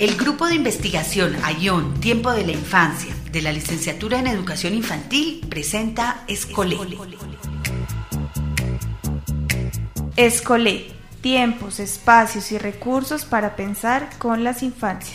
El grupo de investigación AION, Tiempo de la Infancia, de la Licenciatura en Educación Infantil, presenta Escolé. Escolé, tiempos, espacios y recursos para pensar con las infancias.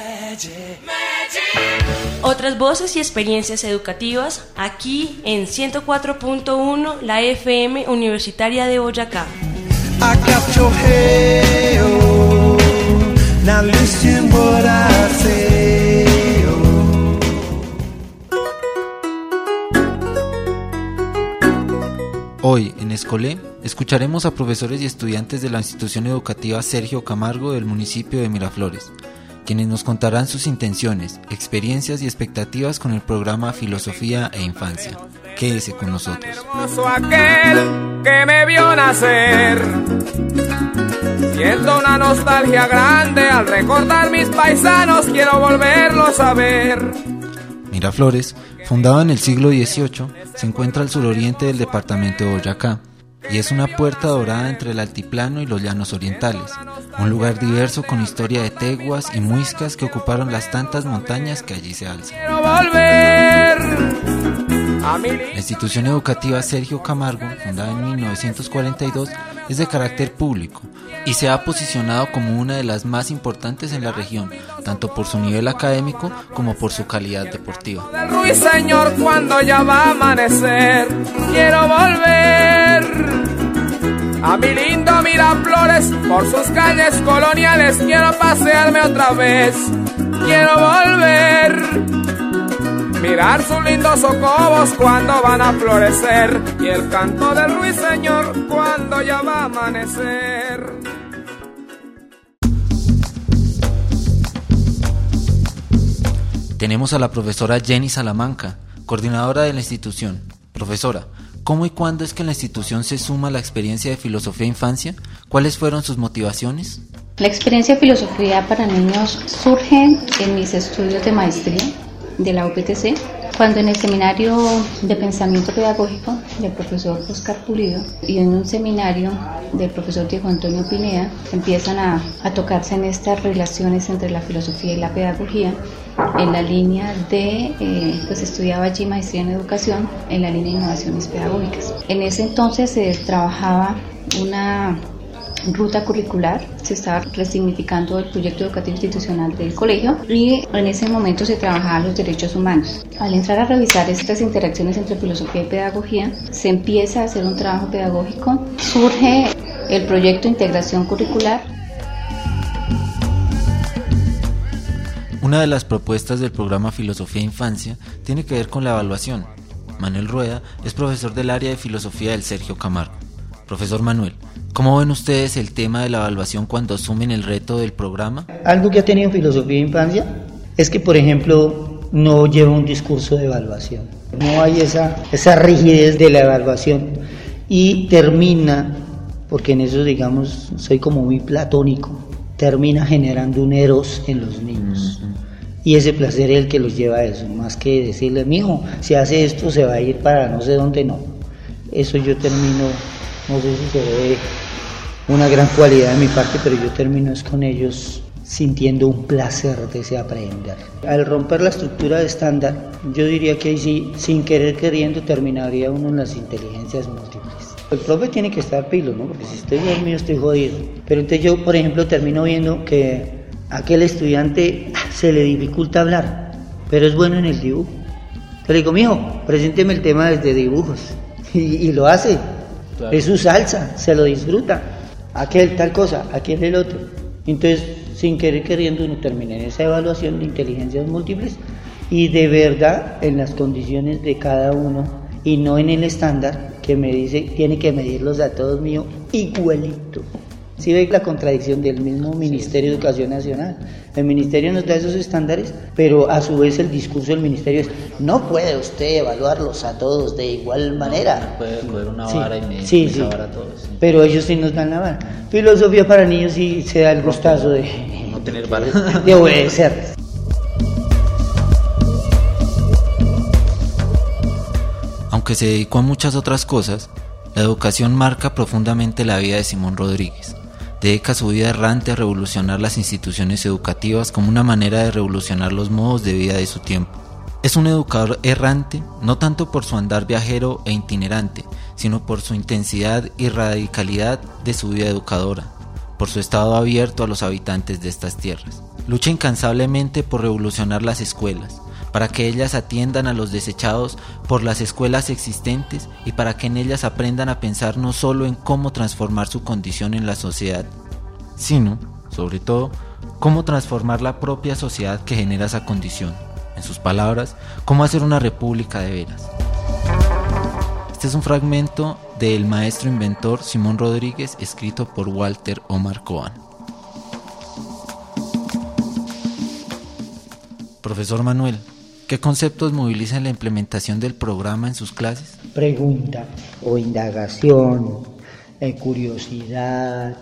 Otras voces y experiencias educativas aquí en 104.1, la FM Universitaria de Boyacá. I got your hey, oh. Now listen what I say, Hoy en Escolé escucharemos a profesores y estudiantes de la institución educativa Sergio Camargo del municipio de Miraflores, quienes nos contarán sus intenciones, experiencias y expectativas con el programa Filosofía e Infancia. Quédese con nosotros. Hermoso aquel que me vio nacer. Siento una nostalgia grande al recordar mis paisanos, quiero volverlos a ver. Miraflores, fundado en el siglo XVIII, se encuentra al suroriente del departamento de Boyacá y es una puerta dorada entre el altiplano y los llanos orientales, un lugar diverso con historia de teguas y muiscas que ocuparon las tantas montañas que allí se alzan. Quiero volver. La institución educativa Sergio Camargo, fundada en 1942, es de carácter público y se ha posicionado como una de las más importantes en la región, tanto por su nivel académico como por su calidad deportiva. Del ruiseñor cuando ya va a amanecer, quiero volver a mi lindo Miraflores, por sus calles coloniales, quiero pasearme otra vez, quiero volver. Mirar sus lindos socobos cuando van a florecer y el canto del ruiseñor cuando ya va a amanecer. Tenemos a la profesora Jenny Salamanca, coordinadora de la institución. Profesora, ¿cómo y cuándo es que la institución se suma a la experiencia de Filosofía e Infancia? ¿Cuáles fueron sus motivaciones? La experiencia de filosofía para niños surge en mis estudios de maestría de la UPTC, cuando en el seminario de pensamiento pedagógico del profesor Oscar Pulido y en un seminario del profesor Diego Antonio Pineda empiezan a tocarse en estas relaciones entre la filosofía y la pedagogía en la línea de, pues estudiaba allí maestría en educación en la línea de innovaciones pedagógicas. En ese entonces se trabajaba una ruta curricular, se estaba resignificando el proyecto educativo institucional del colegio y en ese momento se trabajaban los derechos humanos. Al entrar a revisar estas interacciones entre filosofía y pedagogía, se empieza a hacer un trabajo pedagógico, surge el proyecto de integración curricular. Una de las propuestas del programa Filosofía e Infancia tiene que ver con la evaluación. Manuel Rueda es profesor del área de filosofía del Sergio Camargo. Profesor Manuel, ¿cómo ven ustedes el tema de la evaluación cuando asumen el reto del programa? Algo que ha tenido Filosofía e Infancia es que, por ejemplo, no lleva un discurso de evaluación. No hay esa rigidez de la evaluación y termina, porque en eso, digamos, soy como muy platónico, termina generando un eros en los niños. Y ese placer es el que los lleva a eso, más que decirle, mijo, si hace esto se va a ir para no sé dónde, no. Eso yo termino, no sé si se ve una gran cualidad de mi parte, pero yo termino es con ellos sintiendo un placer de ese aprender. Al romper la estructura de estándar, yo diría que ahí sí, sin querer queriendo, terminaría uno en las inteligencias múltiples. El profe tiene que estar pilo, ¿no? Porque si estoy dormido estoy jodido. Pero entonces yo, por ejemplo, termino viendo que a aquel estudiante se le dificulta hablar, pero es bueno en el dibujo. Entonces le digo, mijo, presénteme el tema desde dibujos. Y lo hace. Claro. Es su salsa, se lo disfruta. Aquel tal cosa, aquel el otro. Entonces, sin querer queriendo, uno termina en esa evaluación de inteligencias múltiples y de verdad en las condiciones de cada uno y no en el estándar que me dice, tiene que medirlos a todos míos igualito. ¿Sí ve la contradicción del mismo Ministerio de Educación Nacional? El Ministerio nos da esos estándares, pero a su vez el discurso del Ministerio es, no puede usted evaluarlos a todos de igual manera. No puede coger una vara y medir esa vara a todos. Sí. Pero ellos sí nos dan la vara. Filosofía para niños sí se da el gustazo de no tener vara. De obedecer. Aunque se dedicó a muchas otras cosas, la educación marca profundamente la vida de Simón Rodríguez. dedica su vida errante a revolucionar las instituciones educativas como una manera de revolucionar los modos de vida de su tiempo. Es un educador errante, no tanto por su andar viajero e itinerante, sino por su intensidad y radicalidad de su vida educadora, por su estado abierto a los habitantes de estas tierras. Lucha incansablemente por revolucionar las escuelas, para que ellas atiendan a los desechados por las escuelas existentes y para que en ellas aprendan a pensar no solo en cómo transformar su condición en la sociedad, sino, sobre todo, cómo transformar la propia sociedad que genera esa condición. En sus palabras, cómo hacer una república de veras. Este es un fragmento del maestro inventor Simón Rodríguez, escrito por Walter Omar Cohen. Profesor Manuel, ¿qué conceptos movilizan la implementación del programa en sus clases? Pregunta o indagación, curiosidad,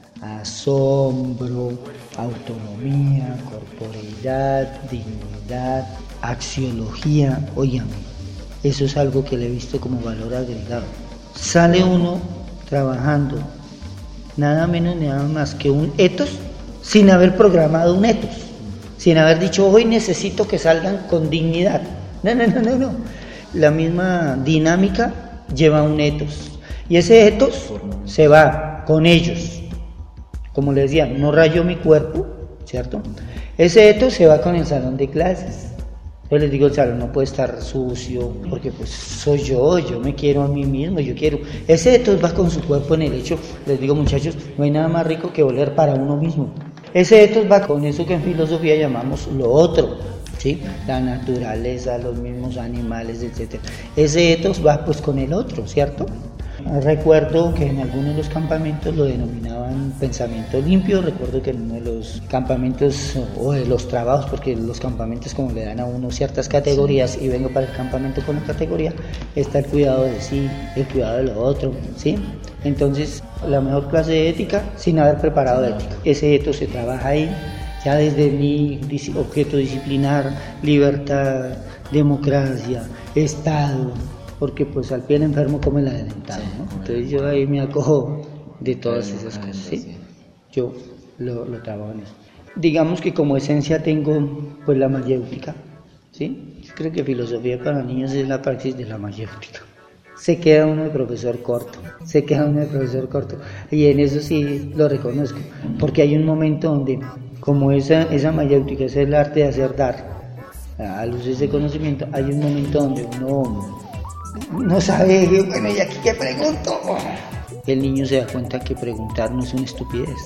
asombro, autonomía, corporeidad, dignidad, axiología. Óigame, eso es algo que le he visto como valor agregado. Sale uno trabajando nada menos ni nada más que un ethos sin haber programado un ethos, sin haber dicho hoy necesito que salgan con dignidad. No. La misma dinámica lleva un ethos y ese ethos se va con ellos. Como les decía, no rayo mi cuerpo, ¿cierto? Ese ethos se va con el salón de clases. Yo les digo, el salón no puede estar sucio, porque pues soy yo me quiero a mí mismo, yo quiero. Ese ethos va con su cuerpo en el hecho. Les digo, muchachos, no hay nada más rico que oler para uno mismo. Ese ethos va con eso que en filosofía llamamos lo otro, ¿sí? La naturaleza, los mismos animales, etc. Ese ethos va pues con el otro, ¿cierto? Recuerdo que en algunos de los campamentos lo denominaban pensamiento limpio. Recuerdo que en uno de los campamentos o de los trabajos, porque los campamentos como le dan a uno ciertas categorías y vengo para el campamento con la categoría, está el cuidado de sí, el cuidado de lo otro, ¿sí? Entonces, la mejor clase de ética sin haber preparado ética. Ese etos se trabaja ahí, ya desde mi objeto disciplinar, libertad, democracia, Estado, porque pues al pie del enfermo come la del dentado, ¿no? Entonces yo ahí me acojo de todas esas cosas, ¿sí? Yo lo trabajo en eso. Digamos que como esencia tengo pues la mayéutica, ¿sí? Yo creo que filosofía para niños es la praxis de la mayéutica. Se queda uno de profesor corto, y en eso sí lo reconozco, porque hay un momento donde, como esa mayéutica es el arte de hacer dar a luces de conocimiento, hay un momento donde uno no sabe, bueno, ¿y aquí qué pregunto? El niño se da cuenta que preguntar no es una estupidez.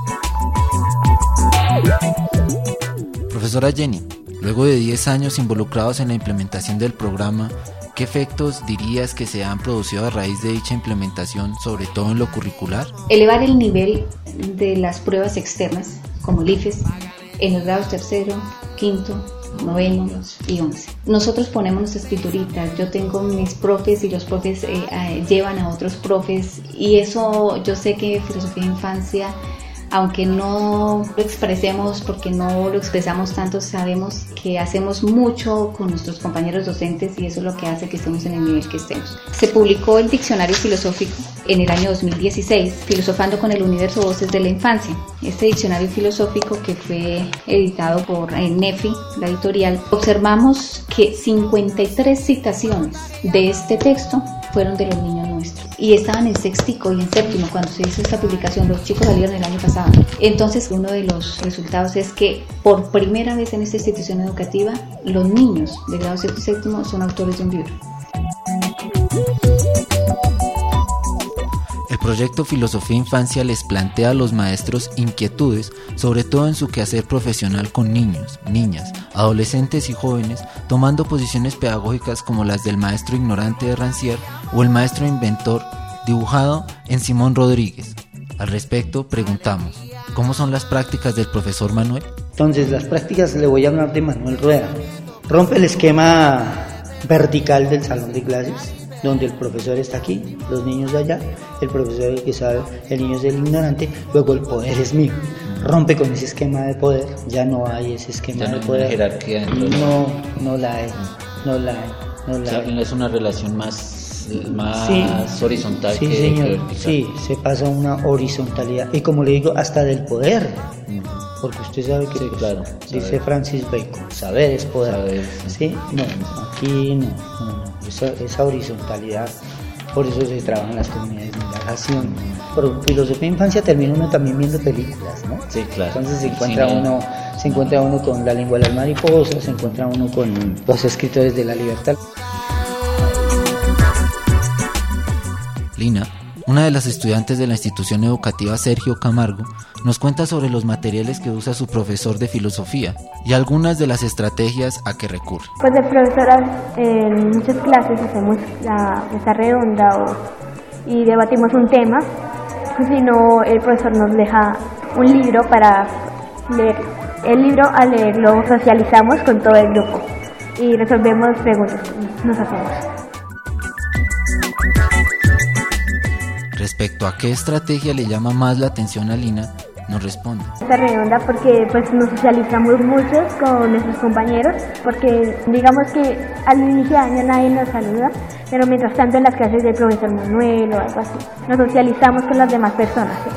Profesora Jenny, luego de 10 años involucrados en la implementación del programa, ¿qué efectos dirías que se han producido a raíz de dicha implementación, sobre todo en lo curricular? Elevar el nivel de las pruebas externas, como el IFES, en los grados 3º, 5º, 9º y 11. Nosotros ponemos nuestras escrituritas, yo tengo mis profes y los profes llevan a otros profes, y eso yo sé que filosofía de infancia, aunque no lo expresemos porque no lo expresamos tanto, sabemos que hacemos mucho con nuestros compañeros docentes y eso es lo que hace que estemos en el nivel que estemos. Se publicó el diccionario filosófico en el año 2016, Filosofando con el Universo, Voces de la Infancia. Este diccionario filosófico, que fue editado por NEFI, la editorial, observamos que 53 citaciones de este texto fueron de los niños nuestros y estaban en sextico y en séptimo cuando se hizo esta publicación. Los chicos salieron el año pasado. Entonces, uno de los resultados es que por primera vez en esta institución educativa los niños de grado 7 y séptimo son autores de un libro. El proyecto Filosofía Infancia les plantea a los maestros inquietudes, sobre todo en su quehacer profesional con niños, niñas, adolescentes y jóvenes, tomando posiciones pedagógicas como las del maestro ignorante de Rancière o el maestro inventor, dibujado en Simón Rodríguez. Al respecto, preguntamos, ¿cómo son las prácticas del profesor Manuel? Entonces, las prácticas, le voy a hablar de Manuel Rueda. Rompe el esquema vertical del salón de clases, donde el profesor está aquí, los niños de allá, el profesor es el que sabe, el niño es el ignorante, luego el poder es mío. Rompe con ese esquema de poder, ya no hay ese esquema de poder. Jerarquía no la hay. O sea, es una relación más más horizontal sí, que señor. vertical. Sí, se pasa a una horizontalidad. Y como le digo, hasta del poder. Porque usted sabe que, sí, pues, claro, dice Francis Bacon, saber es poder. Saber, ¿sí? No, aquí no. Esa horizontalidad, por eso se trabaja en las comunidades de relajación. Por filosofía de infancia termina uno también viendo películas, ¿no? Sí, claro. Entonces se encuentra uno con La lengua de las mariposas, se encuentra uno con los escritores de la libertad. Lina, una de las estudiantes de la institución educativa Sergio Camargo, nos cuenta sobre los materiales que usa su profesor de filosofía y algunas de las estrategias a que recurre. Pues de profesora, en muchas clases hacemos la mesa redonda y debatimos un tema, pues si no el profesor nos deja un libro para leer. El libro, al leerlo, socializamos con todo el grupo y resolvemos preguntas que nos hacemos. Respecto a qué estrategia le llama más la atención a Lina, nos responde. Esta redonda porque pues nos socializamos mucho con nuestros compañeros, porque digamos que al inicio de año nadie nos saluda, pero mientras tanto en las clases del profesor Manuel o algo así, nos socializamos con las demás personas. ¿sí?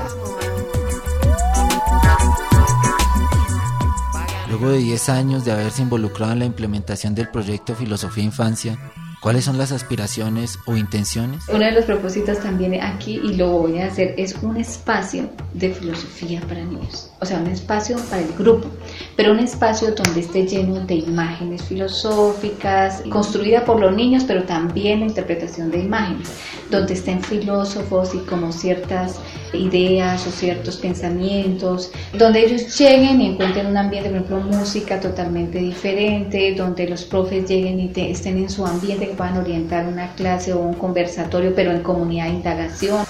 Luego de 10 años de haberse involucrado en la implementación del proyecto Filosofía e Infancia, ¿cuáles son las aspiraciones o intenciones? Uno de los propósitos también aquí, y lo voy a hacer, es un espacio de filosofía para niños. O sea, un espacio para el grupo, pero un espacio donde esté lleno de imágenes filosóficas, construida por los niños, pero también la interpretación de imágenes, donde estén filósofos y como ciertas ideas o ciertos pensamientos, donde ellos lleguen y encuentren un ambiente, por ejemplo, música totalmente diferente, donde los profes lleguen y estén en su ambiente, que puedan orientar una clase o un conversatorio, pero en comunidad de indagación.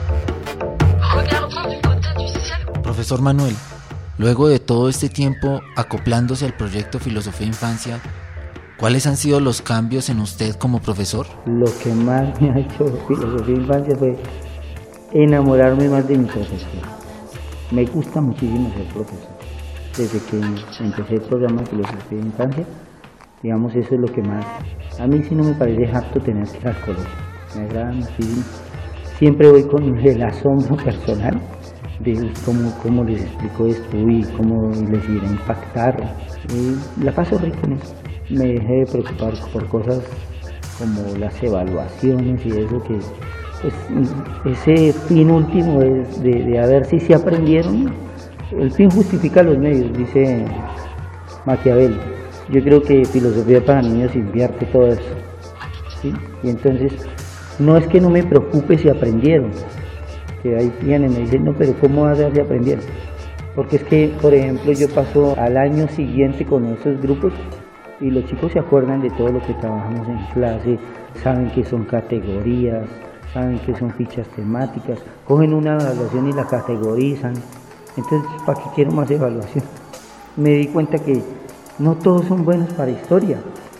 Profesor Manuel, luego de todo este tiempo acoplándose al proyecto Filosofía e Infancia, ¿cuáles han sido los cambios en usted como profesor? Lo que más me ha hecho Filosofía e Infancia fue enamorarme más de mi profesión. Me gusta muchísimo ser profesor. Desde que empecé el programa de Filosofía e Infancia, digamos, eso es lo que más... A mí sí no me parece harto tener que ir al colegio. Me agrada muchísimo. Siempre voy con el asombro personal de cómo les explico esto y cómo les irá a impactar. La paso rico en eso. Me dejé de preocupar por cosas como las evaluaciones y eso, que pues, ese fin último es de a ver si aprendieron. El fin justifica los medios, dice Maquiavelo. Yo creo que Filosofía para Niños invierte todo eso, ¿sí? Y entonces no es que no me preocupe si aprendieron, que ahí vienen y me dicen, no, pero ¿cómo vas a ver si aprendieron? Porque es que, por ejemplo, yo paso al año siguiente con esos grupos y los chicos se acuerdan de todo lo que trabajamos en clase, saben que son categorías, saben que son fichas temáticas, cogen una evaluación y la categorizan. Entonces, ¿para qué quiero más evaluación? Me di cuenta que no todos son buenos para historia,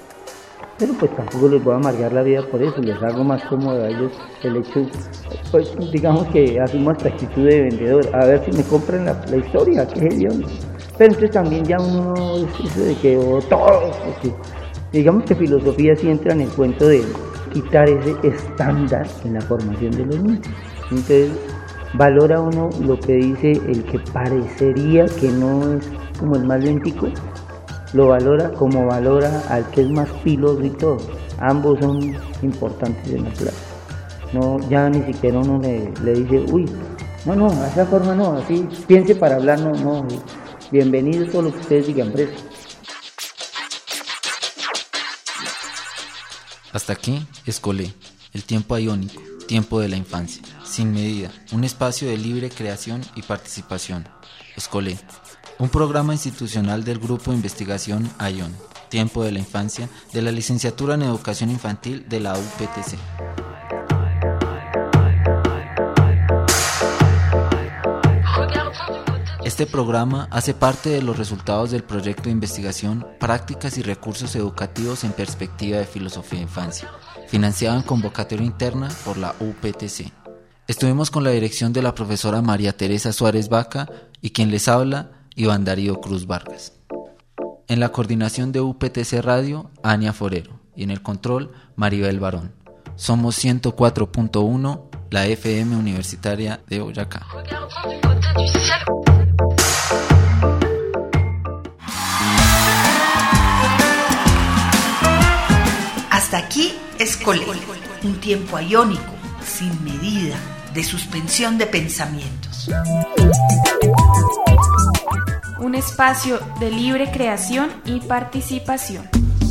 pero pues tampoco les voy a amargar la vida por eso, les hago más cómodo a ellos el hecho, pues digamos que asumo esta actitud de vendedor, a ver si me compran la historia, que es Dios. Pero entonces también ya uno es eso de que todos, porque digamos que filosofía sí entra en el cuento de quitar ese estándar en la formación de los niños. Entonces valora uno lo que dice el que parecería que no es como el más lentico, lo valora como valora al que es más piloso y todo. Ambos son importantes en la clase. No, ya ni siquiera uno le dice, uy, no, de esa forma no, así piense para hablar, no, bienvenido todo lo que ustedes digan, preso. Hasta aquí, Escolé, el tiempo iónico, tiempo de la infancia, sin medida, un espacio de libre creación y participación. Escolé, un programa institucional del Grupo de Investigación ION, Tiempo de la Infancia, de la Licenciatura en Educación Infantil de la UPTC. Este programa hace parte de los resultados del proyecto de investigación Prácticas y Recursos Educativos en Perspectiva de Filosofía e Infancia, financiado en convocatoria interna por la UPTC. Estuvimos con la dirección de la profesora María Teresa Suárez Vaca y quien les habla, Iván Darío Cruz Vargas. En la coordinación de UPTC Radio, Ania Forero, y en el control, Maribel Barón. Somos 104.1, la FM Universitaria de Boyacá. Hasta aquí Escolé, un tiempo iónico, sin medida, de suspensión de pensamientos. Un espacio de libre creación y participación.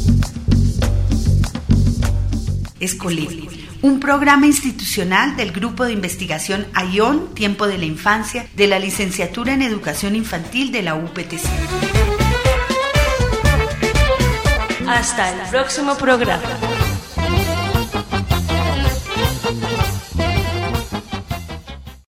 Escolé, un programa institucional del Grupo de Investigación ION, Tiempo de la Infancia, de la Licenciatura en Educación Infantil de la UPTC. Hasta el próximo programa.